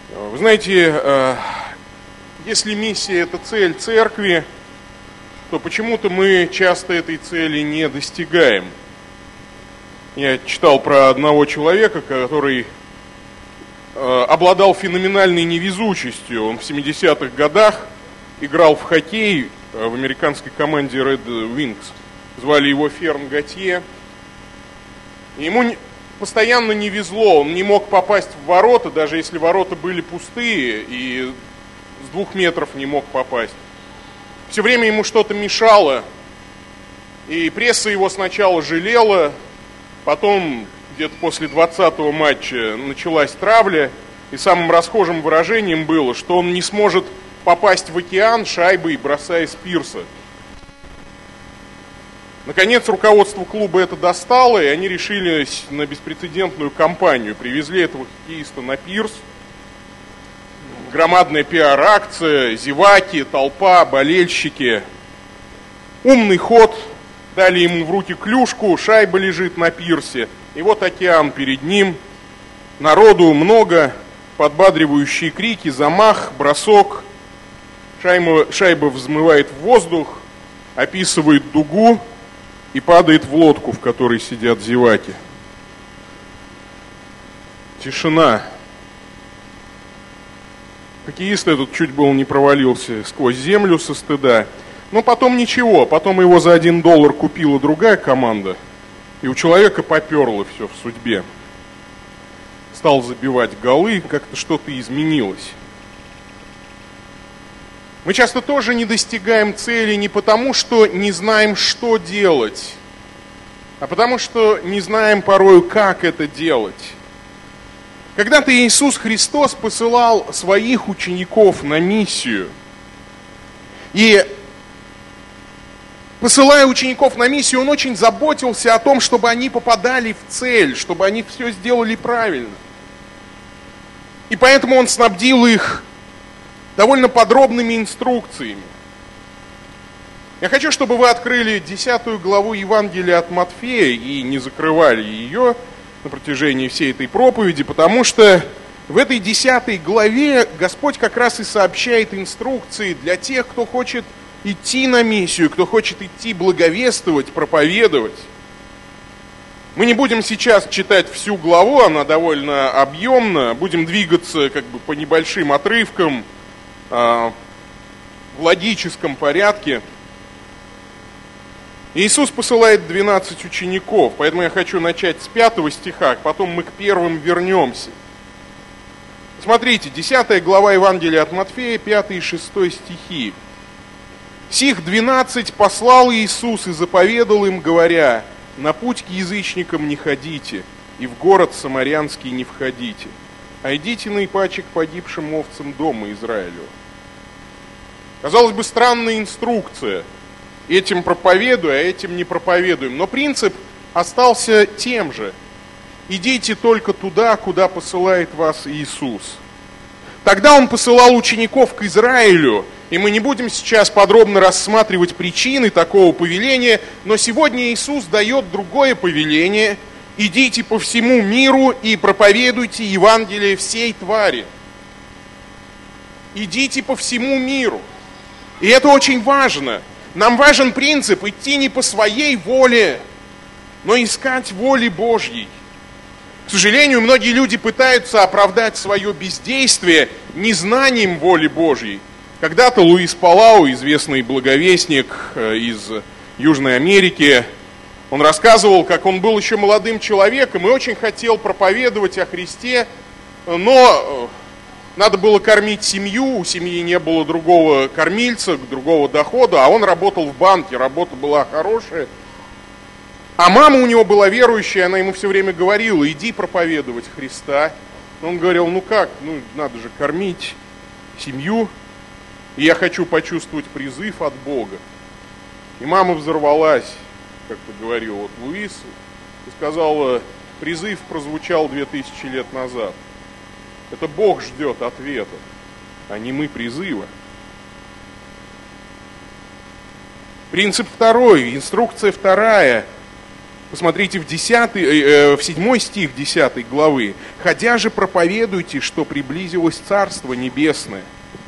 Вы знаете, если миссия – это цель церкви, то почему-то мы часто этой цели не достигаем. Я читал про одного человека, который обладал феноменальной невезучестью. Он в 70-х годах играл в хоккей в американской команде Red Wings. Звали его Ферн Готье. Ему постоянно не везло, он не мог попасть в ворота, даже если ворота были пустые, и с 2 метров не мог попасть. Все время ему что-то мешало, и пресса его сначала жалела, потом где-то после 20-го матча началась травля, и самым расхожим выражением было, что он не сможет попасть в океан шайбой, бросая с пирса. Наконец, руководство клуба это достало, и они решились на беспрецедентную кампанию. Привезли этого хоккеиста на пирс. Громадная пиар-акция, зеваки, толпа, болельщики. Умный ход. Дали ему в руки клюшку, шайба лежит на пирсе. И вот океан перед ним. Народу много, подбадривающие крики, замах, бросок. Шайба взмывает в воздух, описывает дугу и падает в лодку, в которой сидят зеваки. Тишина. Хоккеист этот чуть было не провалился сквозь землю со стыда. Но потом ничего, потом его за $1 купила другая команда, и у человека поперло все в судьбе. Стал забивать голы, как-то что-то изменилось. Мы часто тоже не достигаем цели не потому, что не знаем, что делать, а потому что не знаем порою, как это делать. Когда-то Иисус Христос посылал своих учеников на миссию. И посылая учеников на миссию, Он очень заботился о том, чтобы они попадали в цель, чтобы они все сделали правильно. И поэтому Он снабдил их довольно подробными инструкциями. Я хочу, чтобы вы открыли 10 главу Евангелия от Матфея и не закрывали ее на протяжении всей этой проповеди, потому что в этой 10 главе Господь как раз и сообщает инструкции для тех, кто хочет идти на миссию, кто хочет идти благовествовать, проповедовать. Мы не будем сейчас читать всю главу, она довольно объемна, будем двигаться как бы по небольшим отрывкам, в логическом порядке. Иисус посылает 12 учеников, поэтому я хочу начать с 5 стиха, потом мы к первым вернемся. Смотрите, 10 глава Евангелия от Матфея, 5 и 6 стихи. «Сих 12 послал Иисус и заповедал им, говоря: на путь к язычникам не ходите, и в город самарянский не входите, а идите наипаче к погибшим овцам дома Израилю». Казалось бы, странная инструкция. Этим проповедуй, а этим не проповедуем. Но принцип остался тем же. Идите только туда, куда посылает вас Иисус. Тогда Он посылал учеников к Израилю, и мы не будем сейчас подробно рассматривать причины такого повеления, но сегодня Иисус дает другое повеление: идите по всему миру и проповедуйте Евангелие всей твари. Идите по всему миру. И это очень важно. Нам важен принцип идти не по своей воле, но искать воли Божьей. К сожалению, многие люди пытаются оправдать свое бездействие незнанием воли Божьей. Когда-то Луис Палау, известный благовестник из Южной Америки, он рассказывал, как он был еще молодым человеком и очень хотел проповедовать о Христе, но надо было кормить семью, у семьи не было другого кормильца, другого дохода, а он работал в банке, работа была хорошая. А мама у него была верующая, она ему все время говорила: иди проповедовать Христа. Но он говорил: ну как, надо же кормить семью, и я хочу почувствовать призыв от Бога. И мама взорвалась, как-то говорил вот Луис, и сказала: призыв прозвучал 2000 лет назад. Это Бог ждет ответа, а не мы призыва. Принцип второй, инструкция вторая. Посмотрите в 7 стих 10 главы. «Ходя же проповедуйте, что приблизилось Царство Небесное».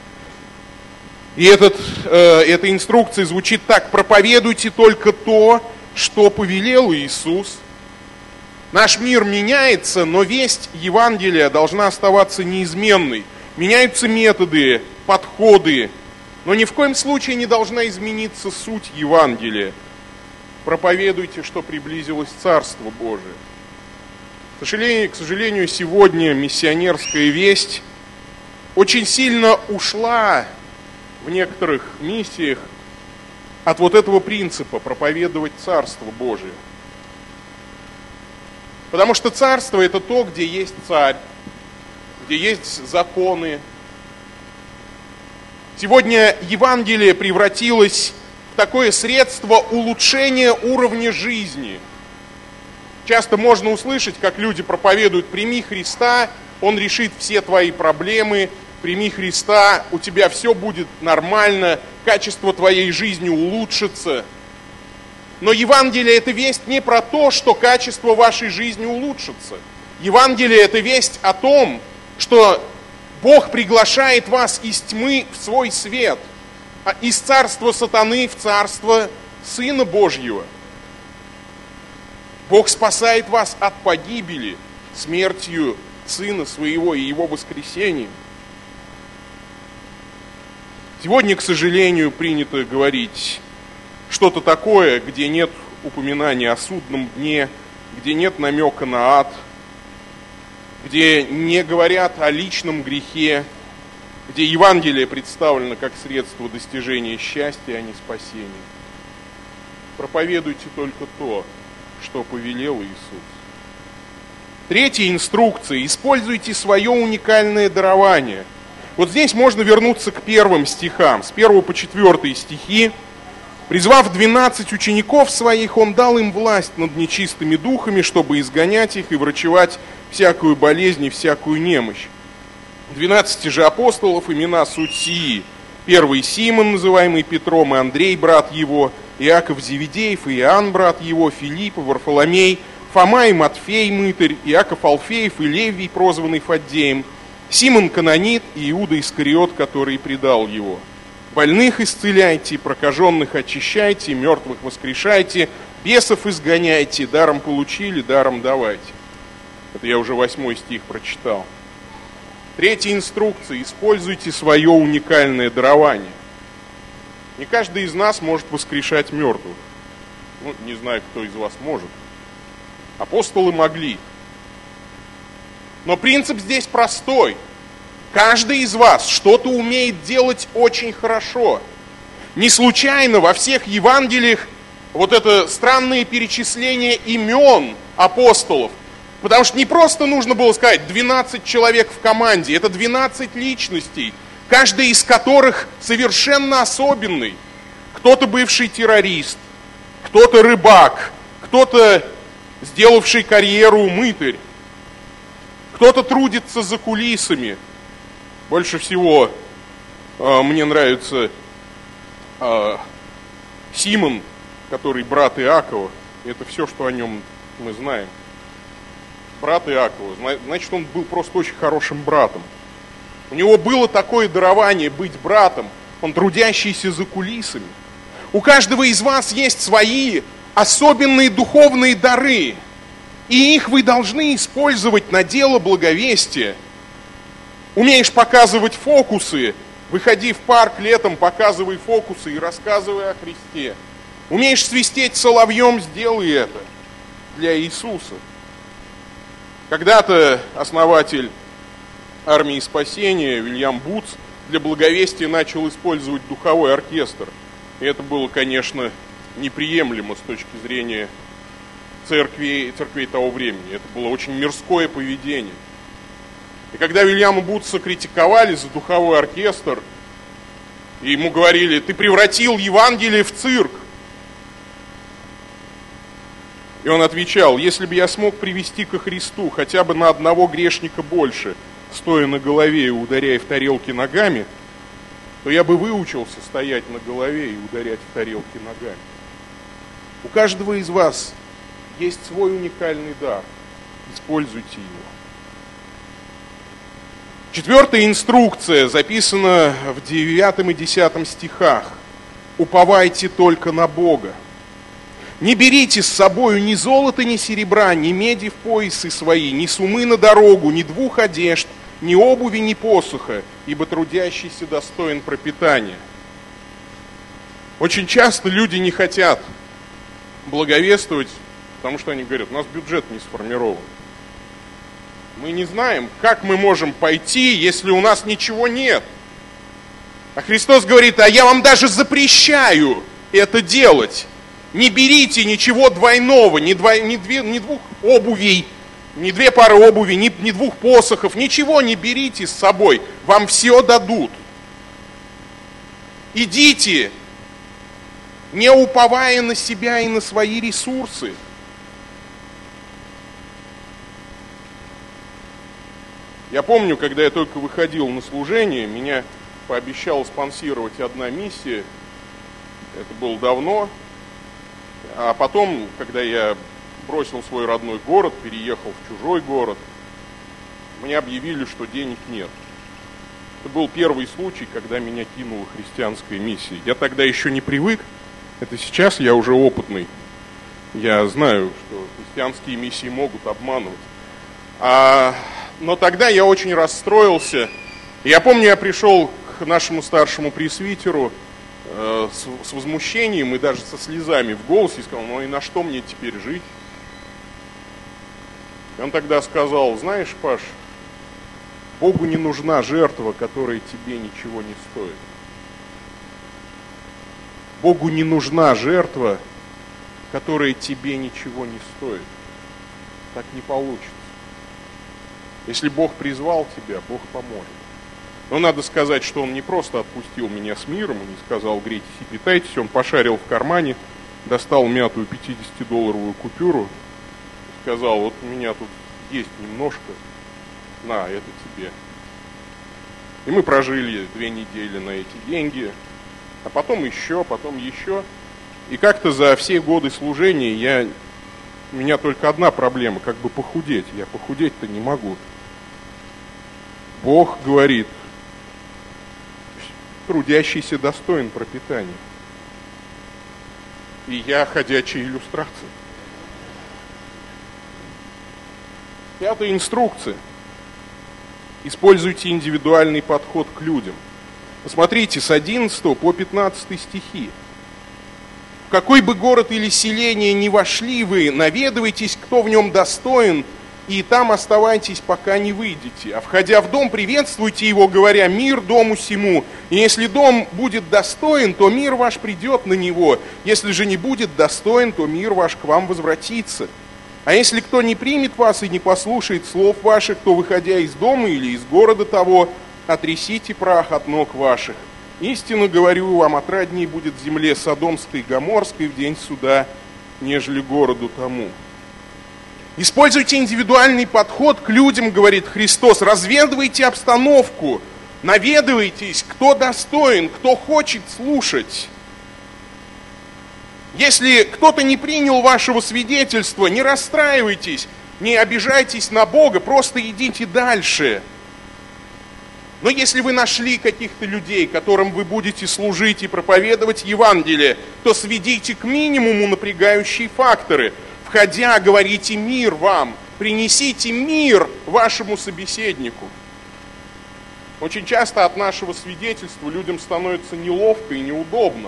И эта инструкция звучит так: проповедуйте только то, что повелел Иисус. Наш мир меняется, но весть Евангелия должна оставаться неизменной. Меняются методы, подходы, но ни в коем случае не должна измениться суть Евангелия. Проповедуйте, что приблизилось Царство Божие. К сожалению, сегодня миссионерская весть очень сильно ушла в некоторых миссиях от вот этого принципа проповедовать Царство Божие. Потому что Царство – это то, где есть царь, где есть законы. Сегодня Евангелие превратилось в такое средство улучшения уровня жизни. Часто можно услышать, как люди проповедуют: «Прими Христа, Он решит все твои проблемы, прими Христа, у тебя все будет нормально, качество твоей жизни улучшится». Но Евангелие – это весть не про то, что качество вашей жизни улучшится. Евангелие – это весть о том, что Бог приглашает вас из тьмы в свой свет, из царства сатаны в царство Сына Божьего. Бог спасает вас от погибели смертью Сына Своего и Его воскресением. Сегодня, к сожалению, принято говорить что-то такое, где нет упоминания о судном дне, где нет намека на ад, где не говорят о личном грехе, где Евангелие представлено как средство достижения счастья, а не спасения. Проповедуйте только то, что повелел Иисус. Третья инструкция: используйте свое уникальное дарование. Вот здесь можно вернуться к первым стихам, с 1 по 4 стихи. «Призвав 12 учеников своих, Он дал им власть над нечистыми духами, чтобы изгонять их и врачевать всякую болезнь и всякую немощь. 12 же апостолов имена суть сии: первый Симон, называемый Петром, и Андрей, брат его, Иаков Зеведеев, и Иоанн, брат его, Филипп, Варфоломей, Фома и Матфей, мытарь, Иаков Алфеев и Левий, прозванный Фаддеем, Симон Канонит и Иуда Искариот, который предал его. Больных исцеляйте, прокаженных очищайте, мертвых воскрешайте, бесов изгоняйте, даром получили, даром давайте». Это я уже 8 стих прочитал. Третья инструкция: используйте свое уникальное дарование. Не каждый из нас может воскрешать мертвых. Не знаю, кто из вас может. Апостолы могли. Но принцип здесь простой. Каждый из вас что-то умеет делать очень хорошо. Не случайно во всех Евангелиях вот это странное перечисление имен апостолов. Потому что не просто нужно было сказать 12 человек в команде, это 12 личностей, каждый из которых совершенно особенный. Кто-то бывший террорист, кто-то рыбак, кто-то сделавший карьеру мытарь, кто-то трудится за кулисами. Больше всего мне нравится Симон, который брат Иакова. Это все, что о нем мы знаем. Брат Иакова, значит, он был просто очень хорошим братом. У него было такое дарование быть братом, он трудящийся за кулисами. У каждого из вас есть свои особенные духовные дары, и их вы должны использовать на дело благовестия. Умеешь показывать фокусы, выходи в парк летом, показывай фокусы и рассказывай о Христе. Умеешь свистеть соловьем, сделай это для Иисуса. Когда-то основатель армии спасения Вильям Бутс для благовестия начал использовать духовой оркестр. И это было, конечно, неприемлемо с точки зрения церквей того времени. Это было очень мирское поведение. И когда Вильяма Бутса критиковали за духовой оркестр, и ему говорили: ты превратил Евангелие в цирк. И он отвечал: если бы я смог привести ко Христу хотя бы на одного грешника больше, стоя на голове и ударяя в тарелки ногами, то я бы выучился стоять на голове и ударять в тарелки ногами. У каждого из вас есть свой уникальный дар. Используйте его. 4-я инструкция записана в 9 и 10 стихах. Уповайте только на Бога. Не берите с собою ни золота, ни серебра, ни меди в поясы свои, ни сумы на дорогу, ни 2 одежд, ни обуви, ни посоха, ибо трудящийся достоин пропитания. Очень часто люди не хотят благовествовать, потому что они говорят, у нас бюджет не сформирован. Мы не знаем, как мы можем пойти, если у нас ничего нет. А Христос говорит, а я вам даже запрещаю это делать. Не берите ничего двойного, ни 2 обувей, ни 2 пары обуви, ни 2 посохов, ничего не берите с собой, вам все дадут. Идите, не уповая на себя и на свои ресурсы. Я помню, когда я только выходил на служение, меня пообещала спонсировать одна миссия, это было давно. А потом, когда я бросил свой родной город, переехал в чужой город, мне объявили, что денег нет. Это был первый случай, когда меня кинула христианская миссия. Я тогда еще не привык, это сейчас я уже опытный. Я знаю, что христианские миссии могут обманывать. Но тогда я очень расстроился. Я помню, я пришел к нашему старшему пресвитеру с возмущением и даже со слезами в голосе и сказал, ну и на что мне теперь жить? И он тогда сказал, знаешь, Паш, Богу не нужна жертва, которая тебе ничего не стоит. Богу не нужна жертва, которая тебе ничего не стоит. Так не получится. Если Бог призвал тебя, Бог поможет. Но надо сказать, что он не просто отпустил меня с миром и не сказал грейтесь и питайтесь, он пошарил в кармане, достал мятую 50-долларовую купюру, сказал, вот у меня тут есть немножко, на, это тебе. И мы прожили 2 недели на эти деньги, а потом еще. И как-то за все годы служения у меня только одна проблема, как бы похудеть. Я похудеть-то не могу. Бог говорит, трудящийся достоин пропитания. И я ходячая иллюстрация. 5-я инструкция. Используйте индивидуальный подход к людям. Посмотрите, с 11 по 15 стихи. В какой бы город или селение ни вошли вы, наведывайтесь, кто в нем достоин, и там оставайтесь, пока не выйдете. А входя в дом, приветствуйте его, говоря, мир дому сему. И если дом будет достоин, то мир ваш придет на него. Если же не будет достоин, то мир ваш к вам возвратится. А если кто не примет вас и не послушает слов ваших, то, выходя из дома или из города того, отрясите прах от ног ваших. Истинно говорю вам, отраднее будет земле Содомской и Гоморской в день суда, нежели городу тому. Используйте индивидуальный подход к людям, говорит Христос. Разведывайте обстановку, наведывайтесь, кто достоин, кто хочет слушать. Если кто-то не принял вашего свидетельства, не расстраивайтесь, не обижайтесь на Бога, просто идите дальше. Но если вы нашли каких-то людей, которым вы будете служить и проповедовать Евангелие, то сведите к минимуму напрягающие факторы. Входя, говорите мир вам, принесите мир вашему собеседнику. Очень часто от нашего свидетельства людям становится неловко и неудобно.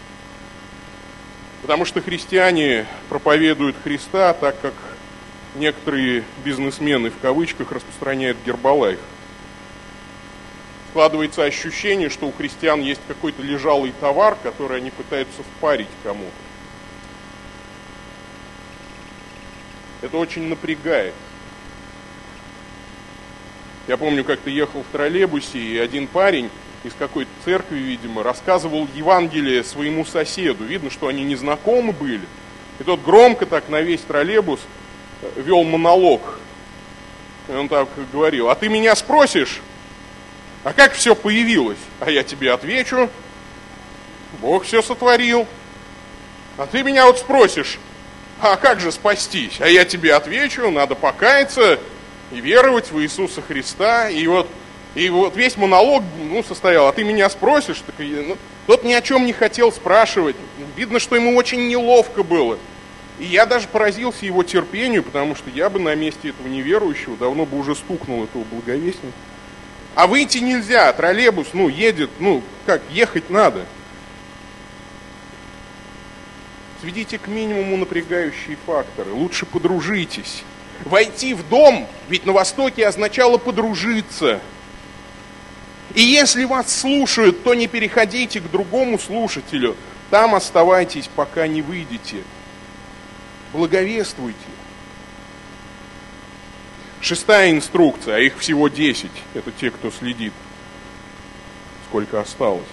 Потому что христиане проповедуют Христа, так как некоторые бизнесмены в кавычках распространяют гербалайф. Складывается ощущение, что у христиан есть какой-то лежалый товар, который они пытаются впарить кому-то. Это очень напрягает. Я помню, как-то ехал в троллейбусе, и один парень из какой-то церкви, видимо, рассказывал Евангелие своему соседу. Видно, что они не знакомы были. И тот громко так на весь троллейбус вел монолог. И он так говорил, а ты меня спросишь, а как все появилось? А я тебе отвечу, Бог все сотворил. А ты меня вот спросишь, А как же спастись? А я тебе отвечу, надо покаяться и веровать в Иисуса Христа. И вот весь монолог состоял, а ты меня спросишь? Тот ни о чем не хотел спрашивать. Видно, что ему очень неловко было. И я даже поразился его терпению, потому что я бы на месте этого неверующего давно бы уже стукнул этого благовестника. А выйти нельзя, троллейбус, едет, как, ехать надо. Сведите к минимуму напрягающие факторы, лучше подружитесь. Войти в дом, ведь на Востоке означало подружиться. И если вас слушают, то не переходите к другому слушателю, там оставайтесь, пока не выйдете. Благовествуйте. 6-я инструкция, а их всего 10, это те, кто следит, сколько осталось.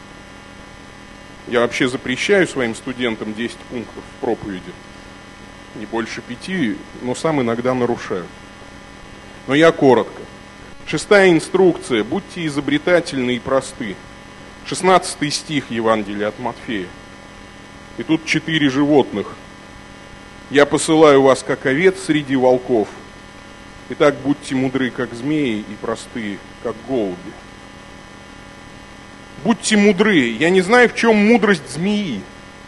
Я вообще запрещаю своим студентам 10 пунктов в проповеди, не больше 5, но сам иногда нарушаю. Но я коротко. 6-я инструкция, будьте изобретательны и просты. 16 стих Евангелия от Матфея. И тут 4 животных. Я посылаю вас, как овец среди волков. Итак, будьте мудры, как змеи, и простые, как голуби. Будьте мудры. Я не знаю, в чем мудрость змеи.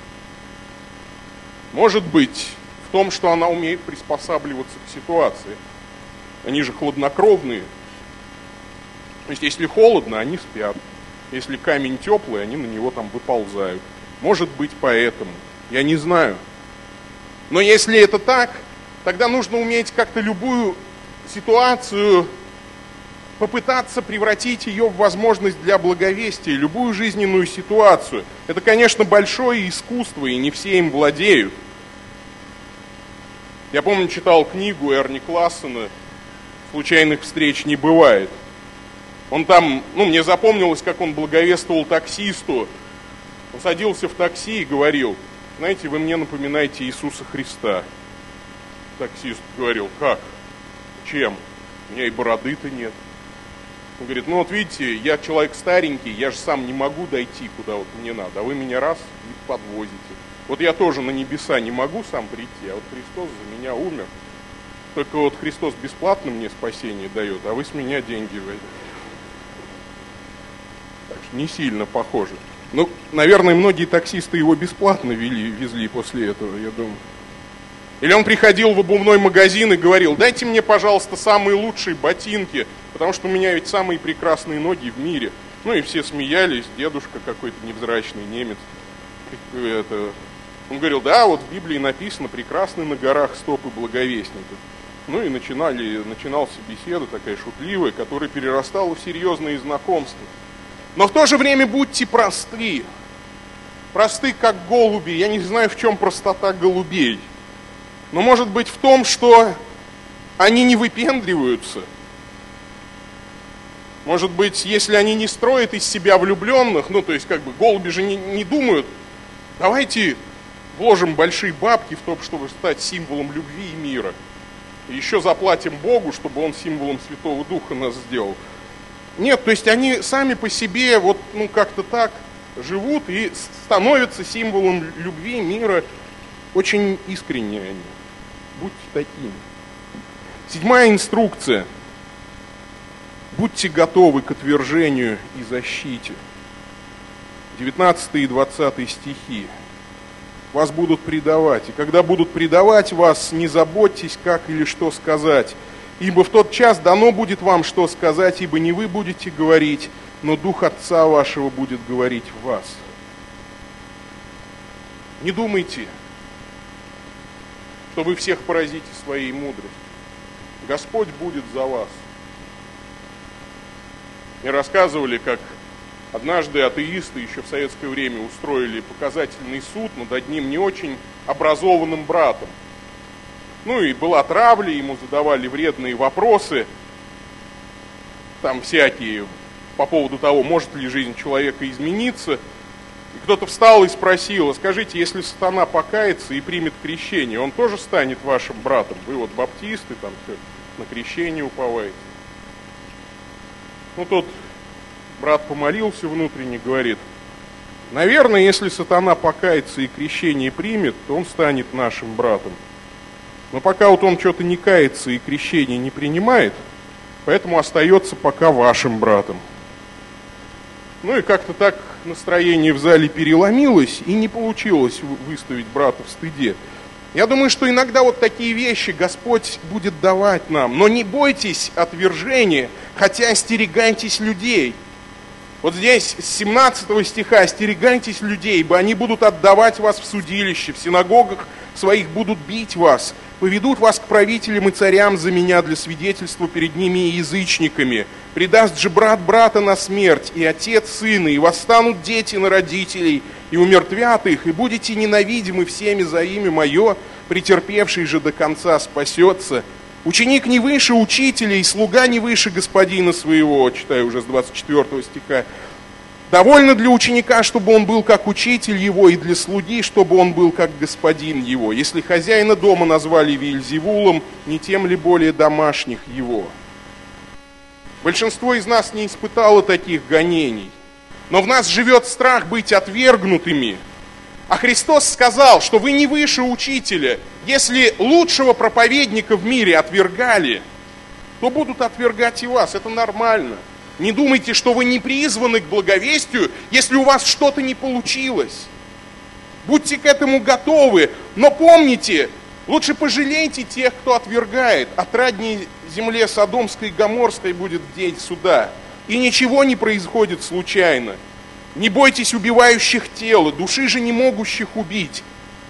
Может быть, в том, что она умеет приспосабливаться к ситуации. Они же хладнокровные. То есть, если холодно, они спят. Если камень теплый, они на него там выползают. Может быть, поэтому. Я не знаю. Но если это так, тогда нужно уметь как-то любую ситуацию попытаться превратить ее в возможность для благовестия, любую жизненную ситуацию. Это, конечно, большое искусство, и не все им владеют. Я помню, читал книгу Эрни Классена «Случайных встреч не бывает». Он там, мне запомнилось, как он благовествовал таксисту. Он садился в такси и говорил: знаете, вы мне напоминаете Иисуса Христа. Таксист говорил: как? Чем? У меня и бороды-то нет. Он говорит: видите, я человек старенький, я же сам не могу дойти, куда вот мне надо, а вы меня раз и подвозите. Вот я тоже на небеса не могу сам прийти, а вот Христос за меня умер. Только вот Христос бесплатно мне спасение дает, а вы с меня деньги возьмете. Так что не сильно похоже. Наверное, многие таксисты его бесплатно везли после этого, я думаю. Или он приходил в обувной магазин и говорил: дайте мне, пожалуйста, самые лучшие ботинки, потому что у меня ведь самые прекрасные ноги в мире. И все смеялись, дедушка какой-то невзрачный немец. Он говорил: да, вот в Библии написано: прекрасны на горах стопы благовестников. И начиналась беседа такая шутливая, которая перерастала в серьезные знакомства. Но в то же время будьте просты. Просты, как голуби. Я не знаю, в чем простота голубей. Но может быть в том, что они не выпендриваются. Может быть, если они не строят из себя влюбленных, то есть голуби же не думают: давайте вложим большие бабки в то, чтобы стать символом любви и мира. И еще заплатим Богу, чтобы Он символом Святого Духа нас сделал. Нет, то есть они сами по себе как-то так живут и становятся символом любви, мира. Очень искренние они. Будьте такими. 7-я инструкция. Будьте готовы к отвержению и защите. 19 и 20 стихи. Вас будут предавать. И когда будут предавать вас, не заботьтесь, как или что сказать. Ибо в тот час дано будет вам, что сказать, ибо не вы будете говорить, но Дух Отца вашего будет говорить в вас. Не думайте, что вы всех поразите своей мудростью. Господь будет за вас. Мне рассказывали, как однажды атеисты еще в советское время устроили показательный суд над одним не очень образованным братом. И была травля, ему задавали вредные вопросы, там всякие, по поводу того, может ли жизнь человека измениться. И кто-то встал и спросил: скажите, если сатана покается и примет крещение, он тоже станет вашим братом? Вы вот баптисты, там все, на крещение уповаете. Тот брат помолился внутренне, говорит: Наверное, если сатана покается и крещение примет, то он станет нашим братом. Но пока вот он что-то не кается и крещение не принимает, поэтому остается пока вашим братом. Ну и как-то так настроение в зале переломилось, и не получилось выставить брата в стыде. Я думаю, что иногда вот такие вещи Господь будет давать нам. Но не бойтесь отвержения, хотя остерегайтесь людей. Вот здесь с 17 стиха: остерегайтесь людей, ибо они будут отдавать вас в судилище, в синагогах своих будут бить вас, поведут вас к правителям и царям за меня для свидетельства перед ними и язычниками. Предаст же брат брата на смерть, и отец сына, и восстанут дети на родителей, и умертвят их, и будете ненавидимы всеми за имя мое, претерпевший же до конца спасется. Ученик не выше учителя, и слуга не выше господина своего, читаю уже с 24 стиха. Довольно для ученика, чтобы он был как учитель его, и для слуги, чтобы он был как господин его. Если хозяина дома назвали Веельзевулом, не тем ли более домашних его? Большинство из нас не испытало таких гонений, но в нас живет страх быть отвергнутыми. А Христос сказал, что вы не выше учителя. Если лучшего проповедника в мире отвергали, то будут отвергать и вас. Это нормально. Не думайте, что вы не призваны к благовестию, если у вас что-то не получилось. Будьте к этому готовы, но помните, лучше пожалейте тех, кто отвергает. Отрадней земле Содомской и Гоморской будет день суда. И ничего не происходит случайно. Не бойтесь убивающих тело, души же не могущих убить.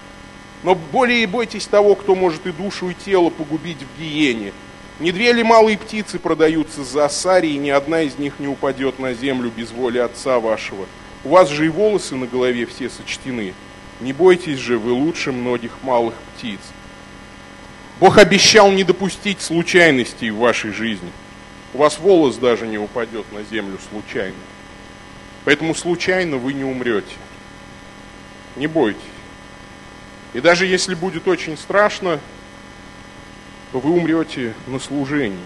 Но более бойтесь того, кто может и душу, и тело погубить в гиене. Не две ли малые птицы продаются за осари, и ни одна из них не упадет на землю без воли Отца вашего? У вас же и волосы на голове все сочтены. Не бойтесь же, вы лучше многих малых птиц. Бог обещал не допустить случайностей в вашей жизни. У вас волос даже не упадет на землю случайно. Поэтому случайно вы не умрете. Не бойтесь. И даже если будет очень страшно, то вы умрете на служении.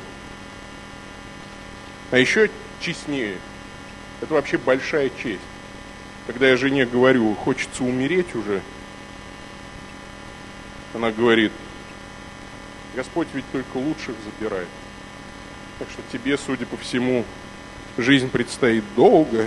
А еще честнее. Это вообще большая честь. Когда я жене говорю, хочется умереть уже, она говорит: Господь ведь только лучших забирает. Так что тебе, судя по всему, жизнь предстоит долгая.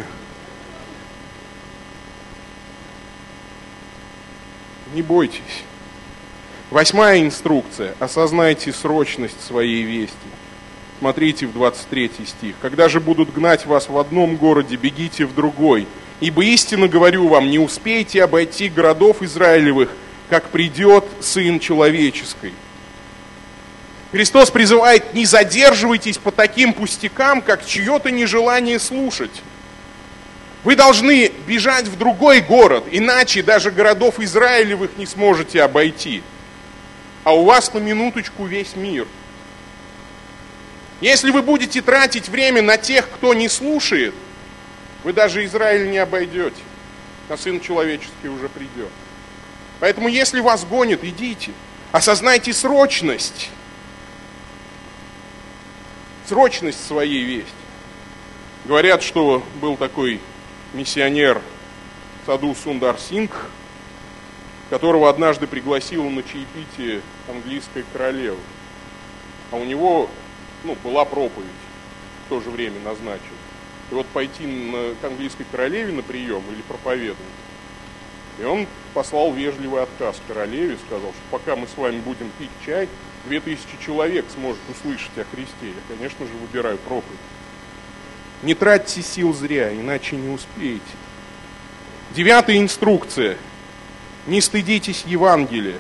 Не бойтесь. 8-я инструкция. Осознайте срочность своей вести. Смотрите в 23 стих. Когда же будут гнать вас в одном городе, бегите в другой. Ибо истинно говорю вам, не успеете обойти городов Израилевых, как придет Сын Человеческий. Христос призывает: не задерживайтесь по таким пустякам, как чье-то нежелание слушать. Вы должны бежать в другой город, иначе даже городов Израилевых не сможете обойти. А у вас на минуточку весь мир. Если вы будете тратить время на тех, кто не слушает, вы даже Израиль не обойдете, а Сын Человеческий уже придет. Поэтому если вас гонят, идите. Осознайте срочность своей вести. Говорят, что был такой миссионер Саду Сундар Сингх, которого однажды пригласила на чаепитие английская королева. А у него была проповедь, в то же время назначена. И вот пойти к английской королеве на прием или проповедовать. И он послал вежливый отказ королеве, сказал, что пока мы с вами будем пить чай, 2000 человек сможет услышать о Христе. Я, конечно же, выбираю проповедь. Не тратьте сил зря, иначе не успеете. 9-я инструкция. Не стыдитесь Евангелия.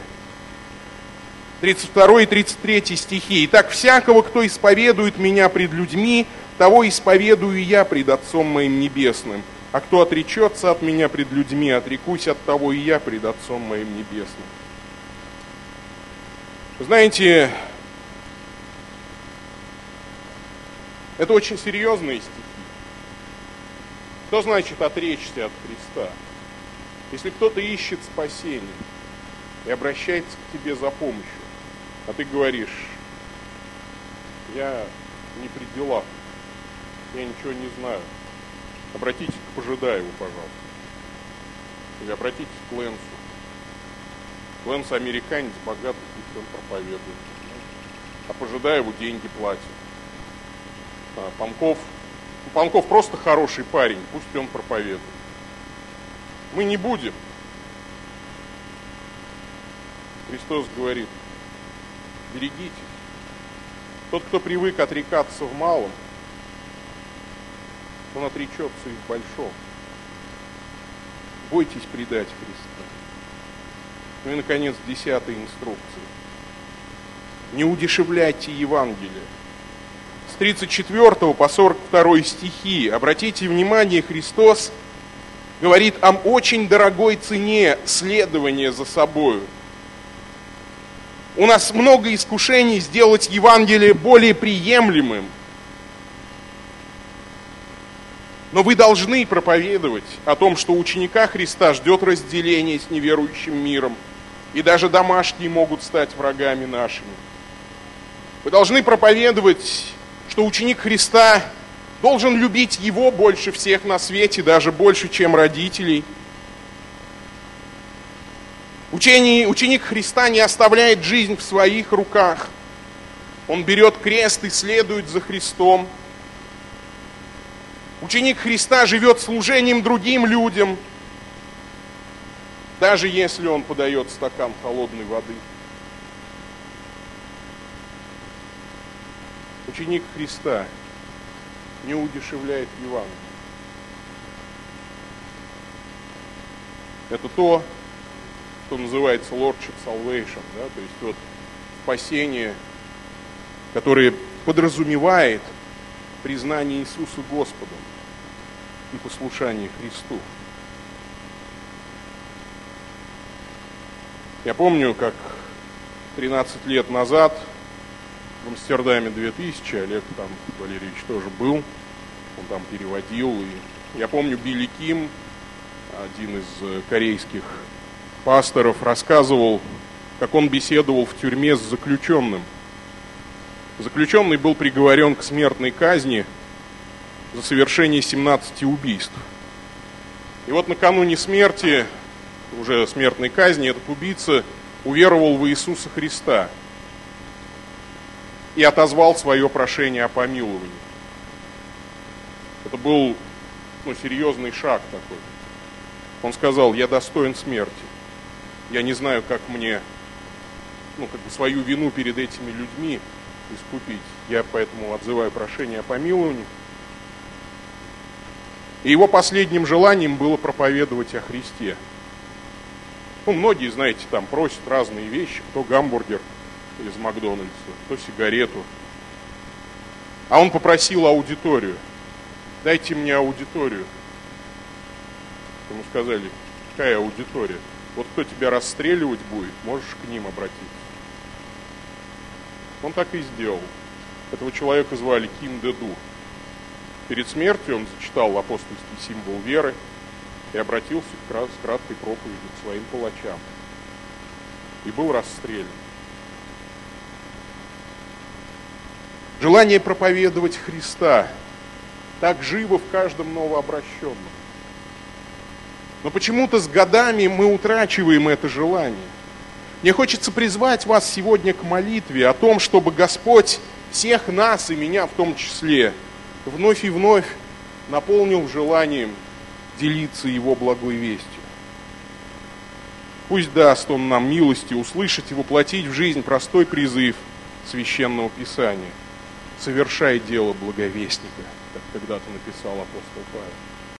32 и 33 стихи. «Итак, всякого, кто исповедует меня пред людьми, того исповедую я пред Отцом моим Небесным. А кто отречется от меня пред людьми, отрекусь от того и я пред Отцом моим Небесным». Знаете, это очень серьезные стихи. Что значит отречься от Христа? Если кто-то ищет спасения и обращается к тебе за помощью, а ты говоришь: я не при делах, я ничего не знаю, обратитесь к Пожидаеву, пожалуйста. Или обратитесь к Лэнсу. Лэнс американец, богатый, пусть он проповедует. А Пожидаеву деньги платит. Панков просто хороший парень, пусть он проповедует. Мы не будем. Христос говорит, берегитесь. Тот, кто привык отрекаться в малом, он отречется и в большом. Бойтесь предать Христа. Ну и, наконец, 10-я инструкция. Не удешевляйте Евангелие. С 34 по 42 стихи, обратите внимание, Христос говорит о очень дорогой цене следования за собою. У нас много искушений сделать Евангелие более приемлемым. Но вы должны проповедовать о том, что ученика Христа ждет разделение с неверующим миром, и даже домашние могут стать врагами нашими. Вы должны проповедовать, что ученик Христа должен любить Его больше всех на свете, даже больше, чем родителей. Ученик Христа не оставляет жизнь в своих руках. Он берет крест и следует за Христом. Ученик Христа живет служением другим людям, даже если он подает стакан холодной воды. Ученик Христа не удешевляет Евангелие. Это то, что называется Lordship Salvation, да? То есть вот спасение, которое подразумевает признание Иисуса Господом и послушание Христу. Я помню, как 13 лет назад в Амстердаме 2000, Олег там, Валерьевич, тоже был, он там переводил. И я помню, Билли Ким, один из корейских пасторов, рассказывал, как он беседовал в тюрьме с заключенным. Заключенный был приговорен к смертной казни за совершение 17 убийств. И вот накануне смерти, уже смертной казни, этот убийца уверовал в Иисуса Христа и отозвал свое прошение о помиловании. Это был серьезный шаг такой. Он сказал: я достоин смерти. Я не знаю, как мне свою вину перед этими людьми искупить. Я поэтому отзываю прошение о помиловании. И его последним желанием было проповедовать о Христе. Многие, знаете, там просят разные вещи, кто гамбургер из Макдональдса, кто сигарету. А он попросил аудиторию. Дайте мне аудиторию. Ему сказали: какая аудитория? Вот кто тебя расстреливать будет, можешь к ним обратиться. Он так и сделал. Этого человека звали Ким Дэду. Перед смертью он зачитал апостольский символ веры и обратился с краткой проповедью к своим палачам. И был расстрелян. Желание проповедовать Христа так живо в каждом новообращенном. Но почему-то с годами мы утрачиваем это желание. Мне хочется призвать вас сегодня к молитве о том, чтобы Господь всех нас, и меня в том числе, вновь и вновь наполнил желанием делиться Его благой вестью. Пусть даст Он нам милости услышать и воплотить в жизнь простой призыв Священного Писания: совершай дело благовестника, как когда-то написал апостол Павел.